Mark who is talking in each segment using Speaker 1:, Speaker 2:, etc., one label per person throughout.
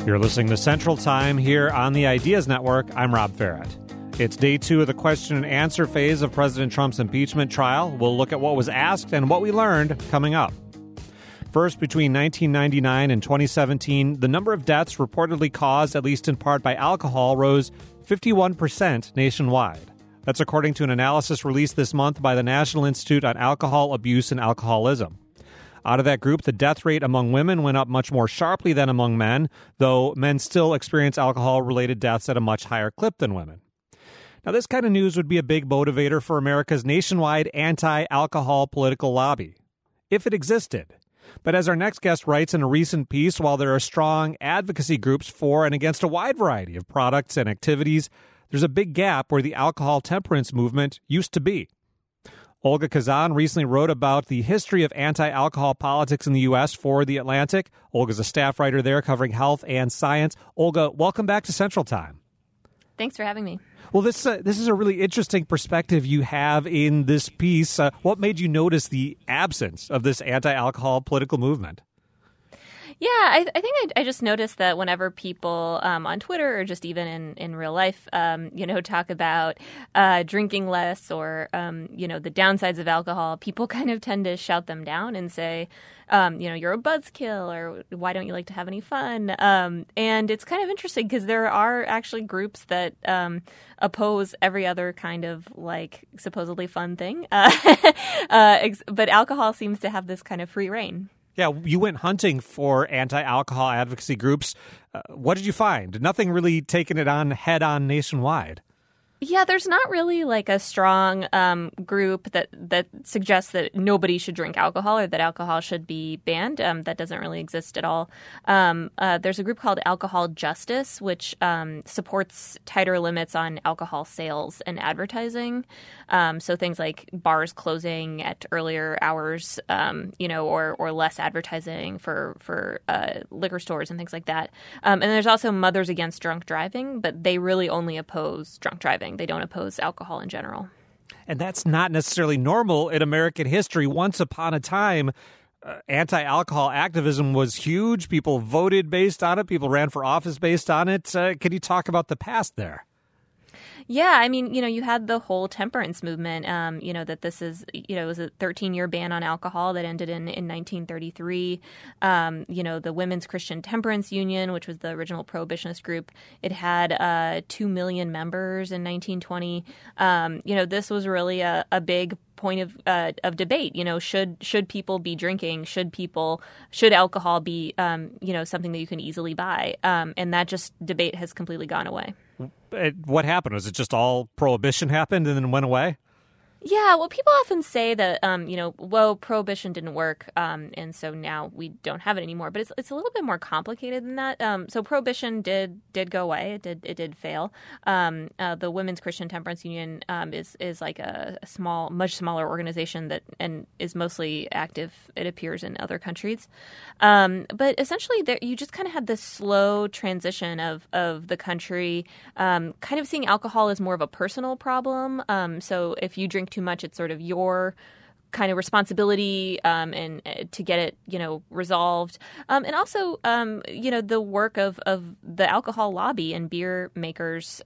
Speaker 1: You're listening to Central Time here on the Ideas Network. I'm Rob Farrett. It's day 2 of the question and answer phase of President Trump's impeachment trial. We'll look at what was asked and what we learned coming up. First, between 1999 and 2017, the number of deaths reportedly caused, at least in part, by alcohol rose 51% nationwide. That's according to an analysis released this month by the National Institute on Alcohol Abuse and Alcoholism. Out of that group, the death rate among women went up much more sharply than among men, though men still experience alcohol-related deaths at a much higher clip than women. Now, this kind of news would be a big motivator for America's nationwide anti-alcohol political lobby, if it existed. But as our next guest writes in a recent piece, while there are strong advocacy groups for and against a wide variety of products and activities, there's a big gap where the alcohol temperance movement used to be. Olga Khazan recently wrote about the history of anti-alcohol politics in the U.S. for The Atlantic. Olga's a staff writer there covering health and science. Olga, welcome back to Central Time.
Speaker 2: Thanks for having me.
Speaker 1: Well, this is a really interesting perspective you have in this piece. What made you notice the absence of this anti-alcohol political movement?
Speaker 2: Yeah, I think I just noticed that whenever people on Twitter or just even in real life, talk about drinking less or, the downsides of alcohol, people kind of tend to shout them down and say, you're a buzzkill or why don't you like to have any fun? And it's kind of interesting because there are actually groups that oppose every other kind of like supposedly fun thing. But alcohol seems to have this kind of free reign.
Speaker 1: Yeah, you went hunting for anti-alcohol advocacy groups. What did you find? Nothing really taking it on head-on nationwide.
Speaker 2: Yeah, there's not really like a strong group that suggests that nobody should drink alcohol or that alcohol should be banned. That doesn't really exist at all. There's a group called Alcohol Justice, which supports tighter limits on alcohol sales and advertising. So things like bars closing at earlier hours, or less advertising for liquor stores and things like that. And there's also Mothers Against Drunk Driving, but they really only oppose drunk driving. They don't oppose alcohol in general.
Speaker 1: And that's not necessarily normal in American history. Once upon a time, anti-alcohol activism was huge. People voted based on it. People ran for office based on it. Can you talk about the past there?
Speaker 2: Yeah, I mean, you had the whole temperance movement, that this is, it was a 13-year ban on alcohol that ended in 1933. The Women's Christian Temperance Union, which was the original prohibitionist group, it had 2 million members in 1920. This was really a big point of debate. Should people be drinking? Should alcohol be, something that you can easily buy? And that debate has completely gone away.
Speaker 1: What happened? Was it just all prohibition happened and then went away?
Speaker 2: Yeah, well, people often say that, prohibition didn't work, and so now we don't have it anymore. But it's a little bit more complicated than that. So prohibition did go away. It did fail. The Women's Christian Temperance Union is like a much smaller organization that and is mostly active. It appears in other countries, but essentially, you just kind of had this slow transition of the country, kind of seeing alcohol as more of a personal problem. So if you drink too much, it's sort of your kind of responsibility and to get it, resolved. And also, the work of the alcohol lobby and beer makers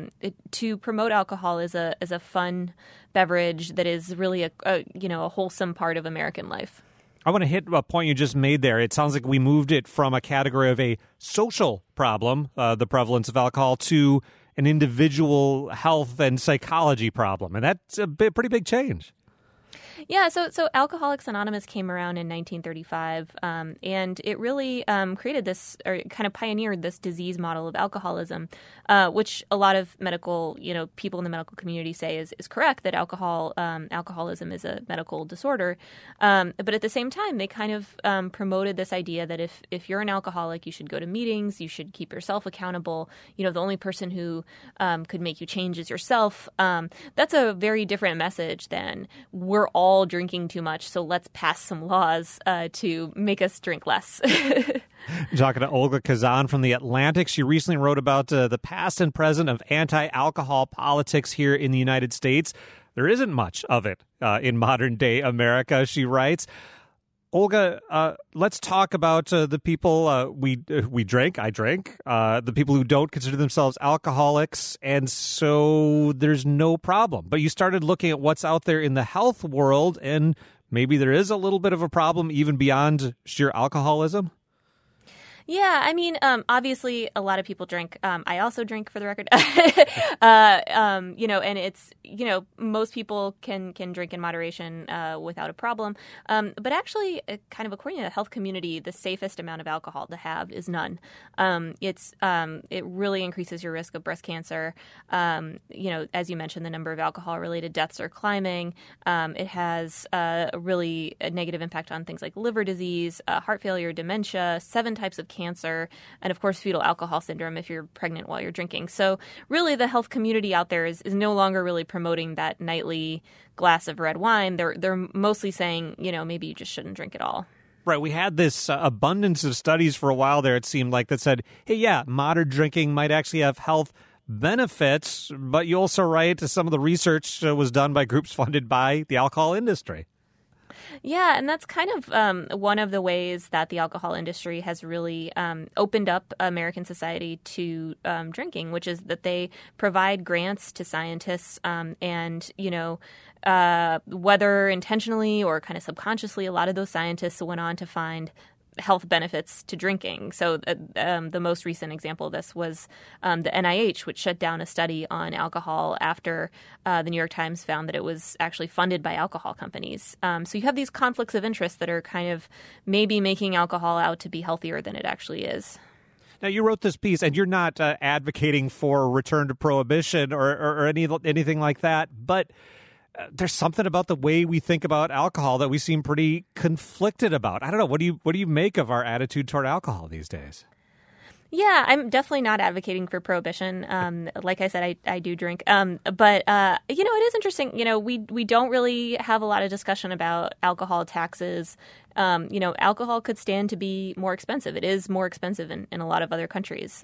Speaker 2: to promote alcohol as a fun beverage that is really a wholesome part of American life.
Speaker 1: I want to hit a point you just made there. It sounds like we moved it from a category of a social problem, the prevalence of alcohol, to an individual health and psychology problem. And that's a pretty big change.
Speaker 2: Yeah, so Alcoholics Anonymous came around in 1935, and it really created this, or kind of pioneered this disease model of alcoholism, which a lot of medical, people in the medical community say is correct, that alcoholism is a medical disorder. But at the same time, they kind of promoted this idea that if you're an alcoholic, you should go to meetings, you should keep yourself accountable. The only person who could make you change is yourself. That's a very different message than we're all drinking too much, so let's pass some laws to make us drink less.
Speaker 1: Talking to Olga Khazan from The Atlantic. She recently wrote about the past and present of anti-alcohol politics here in the United States. There isn't much of it in modern-day America, she writes. Olga, let's talk about the people we drink. I drink. The people who don't consider themselves alcoholics, and so there's no problem. But you started looking at what's out there in the health world, and maybe there is a little bit of a problem even beyond sheer alcoholism.
Speaker 2: Yeah, I mean, obviously, a lot of people drink. I also drink, for the record. And it's, most people can drink in moderation without a problem. But actually, kind of according to the health community, the safest amount of alcohol to have is none. It really increases your risk of breast cancer. As you mentioned, the number of alcohol-related deaths are climbing. It has a really negative impact on things like liver disease, heart failure, dementia, 7 types of cancer, and of course fetal alcohol syndrome if you're pregnant while you're drinking. So really the health community out there is no longer really promoting that nightly glass of red wine. They're mostly saying, maybe you just shouldn't drink at all.
Speaker 1: Right. We had this abundance of studies for a while there, it seemed like, that said, hey, yeah, moderate drinking might actually have health benefits, but you also write some of the research was done by groups funded by the alcohol industry.
Speaker 2: Yeah, and that's kind of one of the ways that the alcohol industry has really opened up American society to drinking, which is that they provide grants to scientists and, whether intentionally or kind of subconsciously, a lot of those scientists went on to find health benefits to drinking. So the most recent example of this was the NIH, which shut down a study on alcohol after the New York Times found that it was actually funded by alcohol companies. So you have these conflicts of interest that are kind of maybe making alcohol out to be healthier than it actually is.
Speaker 1: Now, you wrote this piece, and you're not advocating for a return to prohibition or anything like that, but there's something about the way we think about alcohol that we seem pretty conflicted about. I don't know. What do you make of our attitude toward alcohol these days?
Speaker 2: Yeah, I'm definitely not advocating for prohibition. Like I said, I do drink. But it is interesting. We don't really have a lot of discussion about alcohol taxes. Alcohol could stand to be more expensive. It is more expensive in a lot of other countries.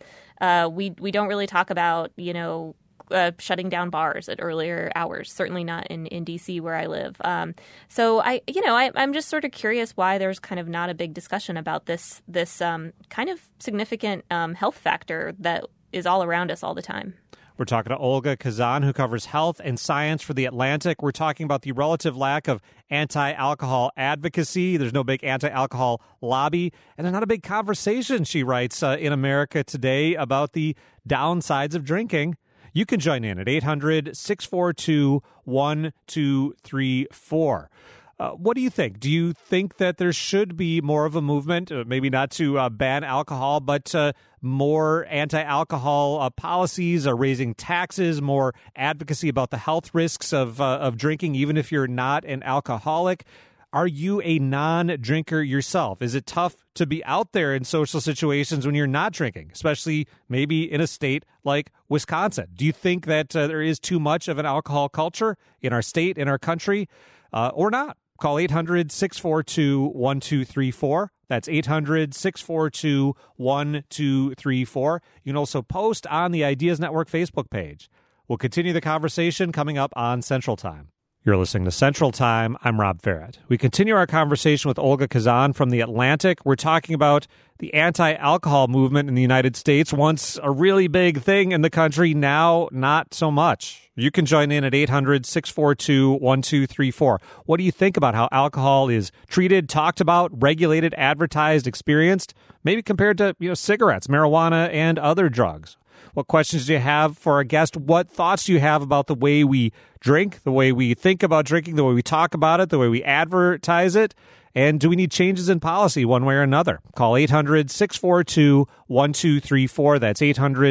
Speaker 2: We don't really talk about, shutting down bars at earlier hours. Certainly not in D.C. where I live. So I'm just sort of curious why there's kind of not a big discussion about this kind of significant health factor that is all around us all the time.
Speaker 1: We're talking to Olga Khazan, who covers health and science for The Atlantic. We're talking about the relative lack of anti-alcohol advocacy. There's no big anti-alcohol lobby. And there's not a big conversation, she writes, in America today about the downsides of drinking. You can join in at 800-642-1234. What do you think? Do you think that there should be more of a movement, maybe not to ban alcohol, but more anti-alcohol policies, raising taxes, more advocacy about the health risks of drinking, even if you're not an alcoholic? Are you a non-drinker yourself? Is it tough to be out there in social situations when you're not drinking, especially maybe in a state like Wisconsin? Do you think that there is too much of an alcohol culture in our state, in our country, or not? Call 800-642-1234. That's 800-642-1234. You can also post on the Ideas Network Facebook page. We'll continue the conversation coming up on Central Time. You're listening to Central Time. I'm Rob Ferret. We continue our conversation with Olga Khazan from The Atlantic. We're talking about the anti-alcohol movement in the United States. Once a really big thing in the country, now not so much. You can join in at 800-642-1234. What do you think about how alcohol is treated, talked about, regulated, advertised, experienced, maybe compared to cigarettes, marijuana, and other drugs? What questions do you have for our guest? What thoughts do you have about the way we drink, the way we think about drinking, the way we talk about it, the way we advertise it? And do we need changes in policy one way or another? Call 800-642-1234. That's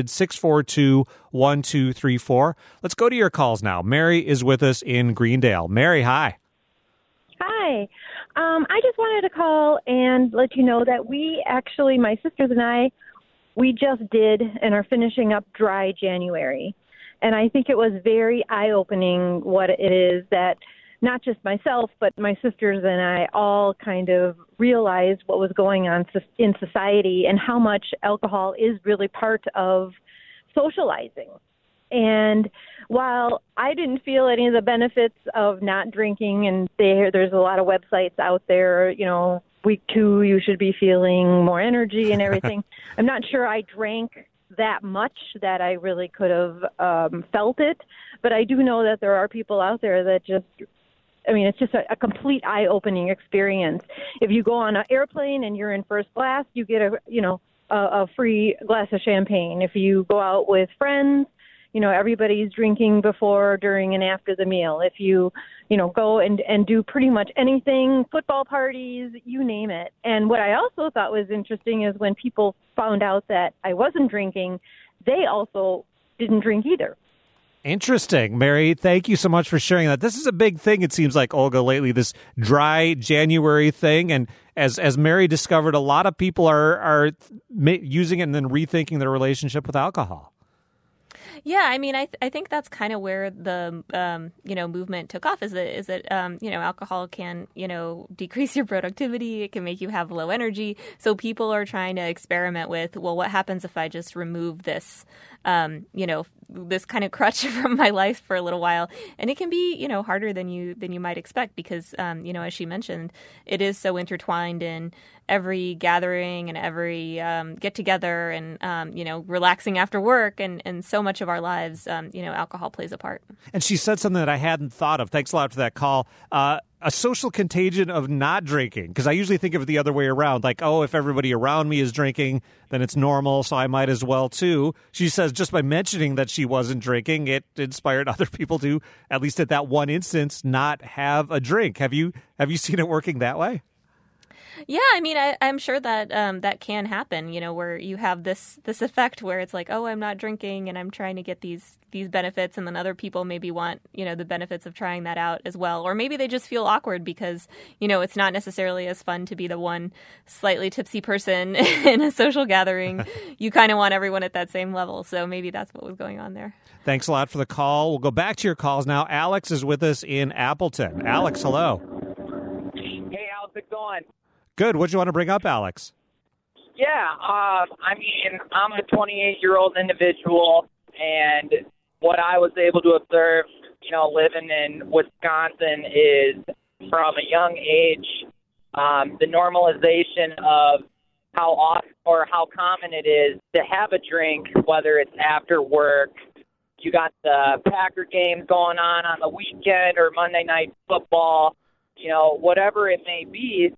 Speaker 1: 800-642-1234. Let's go to your calls now. Mary is with us in Greendale. Mary, hi.
Speaker 3: Hi. I just wanted to call and let you know that my sisters and I, we just did and are finishing up dry January. And I think it was very eye-opening what it is that not just myself, but my sisters and I all kind of realized what was going on in society and how much alcohol is really part of socializing. And while I didn't feel any of the benefits of not drinking, and there's a lot of websites out there, week 2, you should be feeling more energy and everything. I'm not sure I drank that much that I really could have felt it. But I do know that there are people out there that it's just a complete eye-opening experience. If you go on an airplane and you're in first class, you get a free glass of champagne. If you go out with friends, everybody's drinking before, during, and after the meal. If you, go and do pretty much anything, football parties, you name it. And what I also thought was interesting is when people found out that I wasn't drinking, they also didn't drink either.
Speaker 1: Interesting. Mary, thank you so much for sharing that. This is a big thing, it seems like, Olga, lately, this dry January thing. And as Mary discovered, a lot of people are using it and then rethinking their relationship with alcohol.
Speaker 2: Yeah, I think that's kind of where the movement took off. Is that alcohol can decrease your productivity. It can make you have low energy. So people are trying to experiment with, well, what happens if I just remove this this kind of crutch from my life for a little while? And it can be harder than you might expect because as she mentioned, it is so intertwined in every gathering and every get together and relaxing after work and so much of our lives, alcohol plays a part.
Speaker 1: And she said something that I hadn't thought of. Thanks a lot for that call. A social contagion of not drinking, because I usually think of it the other way around, like, oh, if everybody around me is drinking, then it's normal, so I might as well too. She says just by mentioning that she wasn't drinking, it inspired other people to, at least at that one instance, not have a drink. Have you seen it working that way?
Speaker 2: Yeah, I'm sure that that can happen, where you have this effect where it's like, oh, I'm not drinking and I'm trying to get these benefits, and then other people maybe want, the benefits of trying that out as well. Or maybe they just feel awkward because, it's not necessarily as fun to be the one slightly tipsy person in a social gathering. You kind of want everyone at that same level. So maybe that's what was going on there.
Speaker 1: Thanks a lot for the call. We'll go back to your calls now. Alex is with us in Appleton. Alex, hello.
Speaker 4: Hey, how's it going?
Speaker 1: Good. What do you want to bring up, Alex?
Speaker 4: Yeah, I'm a 28-year-old individual, and what I was able to observe, living in Wisconsin is from a young age, the normalization of how often or how common it is to have a drink, whether it's after work. You got the Packer games going on the weekend or Monday Night Football, whatever it may be.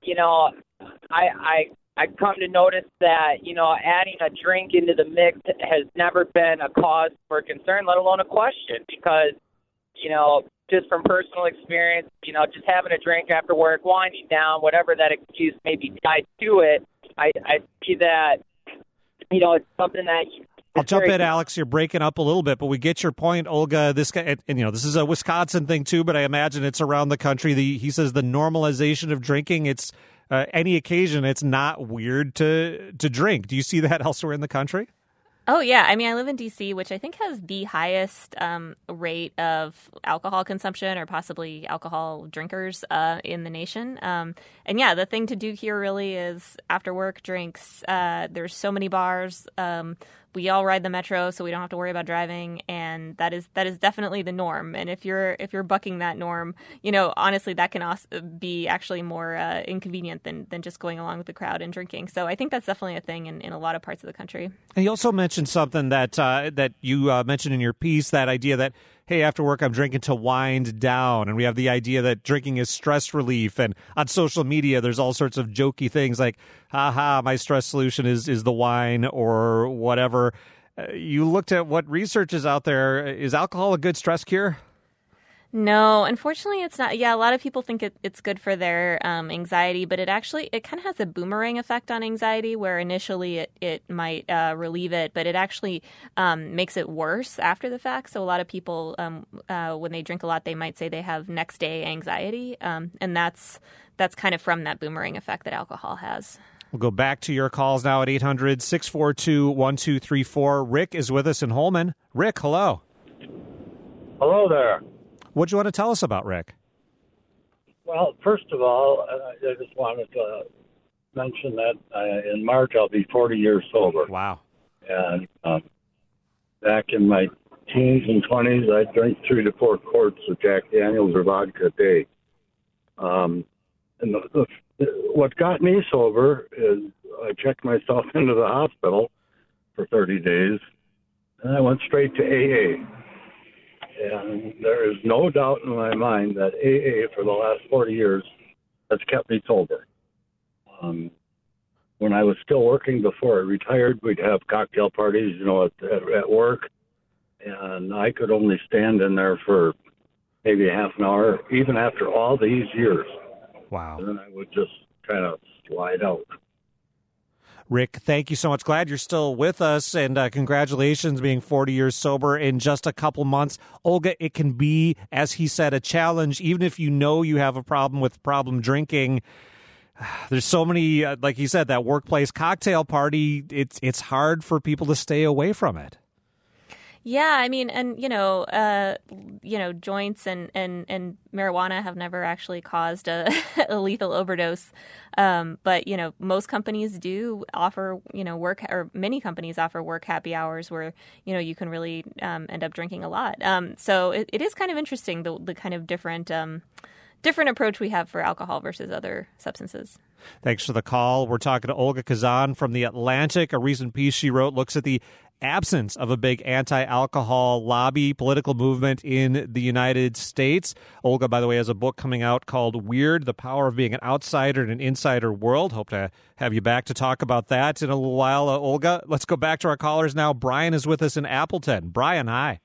Speaker 4: I come to notice that, adding a drink into the mix has never been a cause for concern, let alone a question, because, just from personal experience, just having a drink after work, winding down, whatever that excuse may be tied to it, I see that, it's something that
Speaker 1: I'll jump in, Alex. You're breaking up a little bit, but we get your point, Olga. This guy, and this is a Wisconsin thing too, but I imagine it's around the country. He says the normalization of drinking. It's any occasion. It's not weird to drink. Do you see that elsewhere in the country?
Speaker 2: Oh, yeah. I live in D.C., which I think has the highest rate of alcohol consumption or possibly alcohol drinkers in the nation. And yeah, the thing to do here really is after work drinks. There's so many bars. We all ride the metro, so we don't have to worry about driving, and that is definitely the norm. And if you're bucking that norm, honestly, that can also be actually more inconvenient than just going along with the crowd and drinking. So I think that's definitely a thing in a lot of parts of the country. And
Speaker 1: you also mentioned something that you mentioned in your piece, that idea that, hey, after work I'm drinking to wind down, and we have the idea that drinking is stress relief. And on social media, there's all sorts of jokey things like, haha, my stress solution is the wine or whatever. You looked at what research is out there. Is alcohol a good stress cure?
Speaker 2: No, unfortunately, it's not. Yeah, a lot of people think it's good for their anxiety, but it kind of has a boomerang effect on anxiety, where initially it might relieve it, but it actually makes it worse after the fact. So a lot of people, when they drink a lot, they might say they have next day anxiety, and that's kind of from that boomerang effect that alcohol has.
Speaker 1: We'll go back to your calls now at 800-642-1234. Rick is with us in Holman. Rick, hello.
Speaker 5: Hello there.
Speaker 1: What do you want to tell us about, Rick?
Speaker 5: Well, first of all, I just wanted to mention that in March I'll be 40 years sober.
Speaker 1: Wow.
Speaker 5: And back in my teens and 20s, I'd drink 3 to 4 quarts of Jack Daniels or vodka a day. And what got me sober is I checked myself into the hospital for 30 days, and I went straight to AA. And there is no doubt in my mind that AA for the last 40 years has kept me sober. When I was still working before I retired, we'd have cocktail parties, at work. And I could only stand in there for maybe half an hour, even after all these years.
Speaker 1: Wow.
Speaker 5: And then I would just kind of slide out.
Speaker 1: Rick, thank you so much. Glad you're still with us, and congratulations being 40 years sober in just a couple months. Olga, it can be, as he said, a challenge, even if you know you have a problem with problem drinking. There's so many, like you said, that workplace cocktail party, it's hard for people to stay away from it.
Speaker 2: Yeah, I mean, and joints and marijuana have never actually caused a lethal overdose. But most companies do offer work, or many companies offer work happy hours where you can really end up drinking a lot. So it is kind of interesting the kind of different approach we have for alcohol versus other substances.
Speaker 1: Thanks for the call. We're talking to Olga Khazan from The Atlantic. A recent piece she wrote looks at the absence of a big anti-alcohol lobby political movement in the United States. Olga, by the way, has a book coming out called Weird, The Power of Being an Outsider in an Insider World. Hope to have you back to talk about that in a little while, Olga. Let's go back to our callers now. Brian is with us in Appleton. Brian, hi.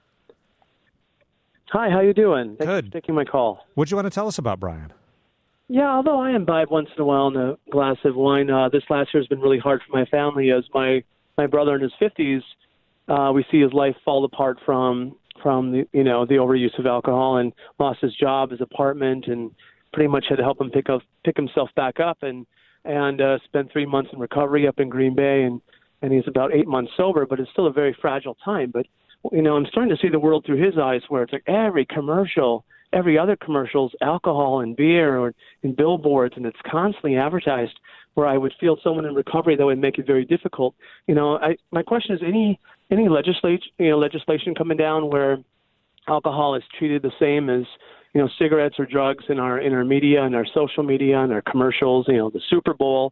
Speaker 6: Hi, how you doing?
Speaker 1: Good.
Speaker 6: Thanks for taking my call.
Speaker 1: What do you want to tell us about Brian?
Speaker 6: Yeah, although I imbibe once in a while in a glass of wine, this last year has been really hard for my family as my brother in his 50s, we see his life fall apart from the overuse of alcohol, and lost his job, his apartment, and pretty much had to help him pick himself back up and spent 3 months in recovery up in Green Bay, and he's about 8 months sober, but it's still a very fragile time. But I'm starting to see the world through his eyes, where it's like every other commercial's alcohol and beer or in billboards, and it's constantly advertised, where I would feel someone in recovery that would make it very difficult. My question is, any legislation coming down where alcohol is treated the same as cigarettes or drugs in our media and our social media and our commercials, the Super Bowl,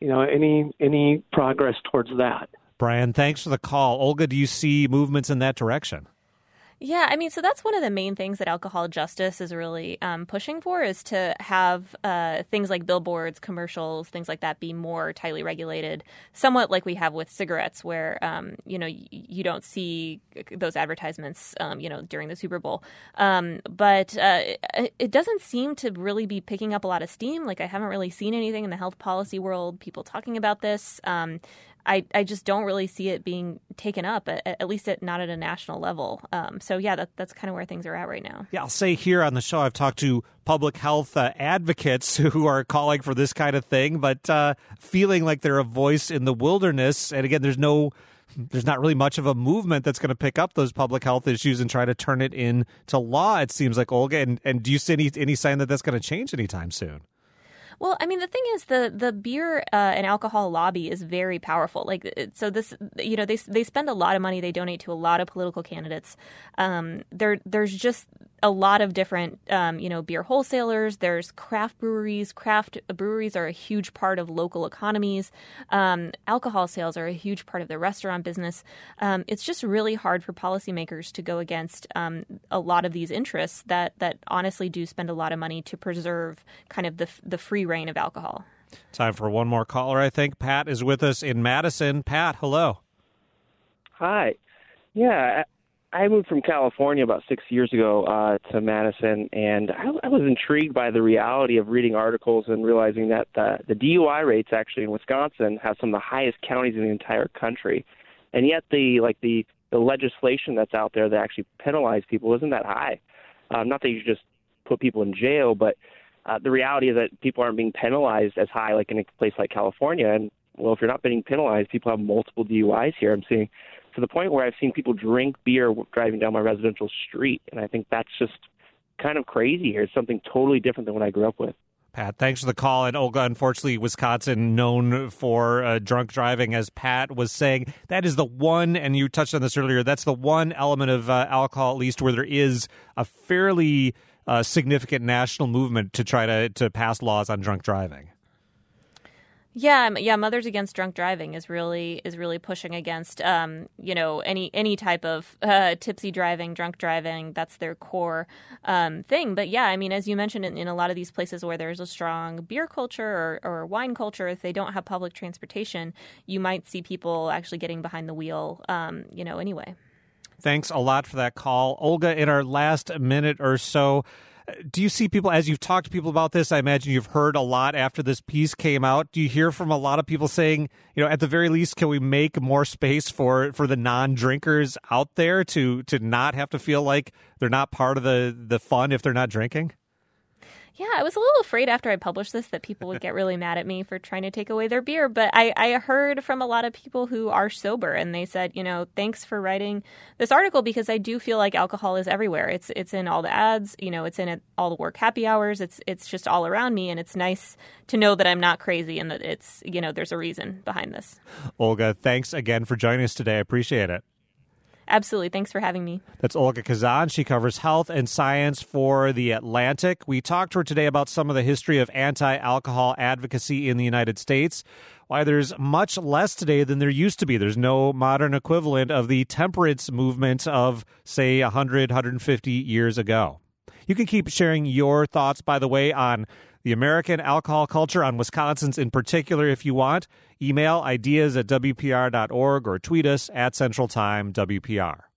Speaker 6: any progress towards that?
Speaker 1: Brian, thanks for the call. Olga, do you see movements in that direction?
Speaker 2: Yeah, I mean, so that's one of the main things that Alcohol Justice is really pushing for, is to have things like billboards, commercials, things like that be more tightly regulated, somewhat like we have with cigarettes, where, you don't see those advertisements, during the Super Bowl. But it doesn't seem to really be picking up a lot of steam. Like, I haven't really seen anything in the health policy world, people talking about this. I just don't really see it being taken up, at least not at a national level. So, yeah, that's kind of where things are at right now.
Speaker 1: Yeah, I'll say here on the show, I've talked to public health advocates who are calling for this kind of thing, but feeling like they're a voice in the wilderness. And again, there's not really much of a movement that's going to pick up those public health issues and try to turn it into law, it seems like, Olga. And do you see any sign that that's going to change anytime soon?
Speaker 2: Well, I mean, the thing is, the beer and alcohol lobby is very powerful. Like, so this, they spend a lot of money. They donate to a lot of political candidates. There's just a lot of different, beer wholesalers. There's craft breweries. Craft breweries are a huge part of local economies. Alcohol sales are a huge part of the restaurant business. It's just really hard for policymakers to go against a lot of these interests that honestly do spend a lot of money to preserve kind of the free reign of alcohol.
Speaker 1: Time for one more caller, I think. Pat is with us in Madison. Pat, hello.
Speaker 7: Hi. Yeah, I moved from California about 6 years ago to Madison, and I was intrigued by the reality of reading articles and realizing that the DUI rates actually in Wisconsin have some of the highest counties in the entire country, and yet the legislation that's out there that actually penalize people isn't that high. Not that you just put people in jail, but the reality is that people aren't being penalized as high like in a place like California. And, well, if you're not being penalized, people have multiple DUIs here. I'm seeing to the point where I've seen people drink beer driving down my residential street. And I think that's just kind of crazy here. It's something totally different than what I grew up with.
Speaker 1: Pat, thanks for the call. And Olga, unfortunately, Wisconsin known for drunk driving, as Pat was saying. That is the one, and you touched on this earlier, that's the one element of alcohol, at least, where there is a fairly significant national movement to try to pass laws on drunk driving.
Speaker 2: Yeah, Mothers Against Drunk Driving is really pushing against any type of tipsy driving, drunk driving. That's their core thing. But yeah, I mean, as you mentioned, in a lot of these places where there's a strong beer culture or wine culture, if they don't have public transportation, you might see people actually getting behind the wheel, anyway.
Speaker 1: Thanks a lot for that call, Olga. In our last minute or so, do you see people, as you've talked to people about this, I imagine you've heard a lot after this piece came out. Do you hear from a lot of people saying, at the very least, can we make more space for the non-drinkers out there to not have to feel like they're not part of the fun if they're not drinking?
Speaker 2: Yeah, I was a little afraid after I published this that people would get really mad at me for trying to take away their beer. But I heard from a lot of people who are sober, and they said, thanks for writing this article, because I do feel like alcohol is everywhere. It's in all the ads, it's in all the work happy hours. It's just all around me, and it's nice to know that I'm not crazy and that it's, there's a reason behind this.
Speaker 1: Olga, thanks again for joining us today. I appreciate it.
Speaker 2: Absolutely. Thanks for having me.
Speaker 1: That's Olga Khazan. She covers health and science for The Atlantic. We talked to her today about some of the history of anti-alcohol advocacy in the United States, why there's much less today than there used to be. There's no modern equivalent of the temperance movement of, say, 100, 150 years ago. You can keep sharing your thoughts, by the way, on the American alcohol culture, on Wisconsin's in particular, if you want. Email ideas@wpr.org or tweet us @CentralTimeWPR.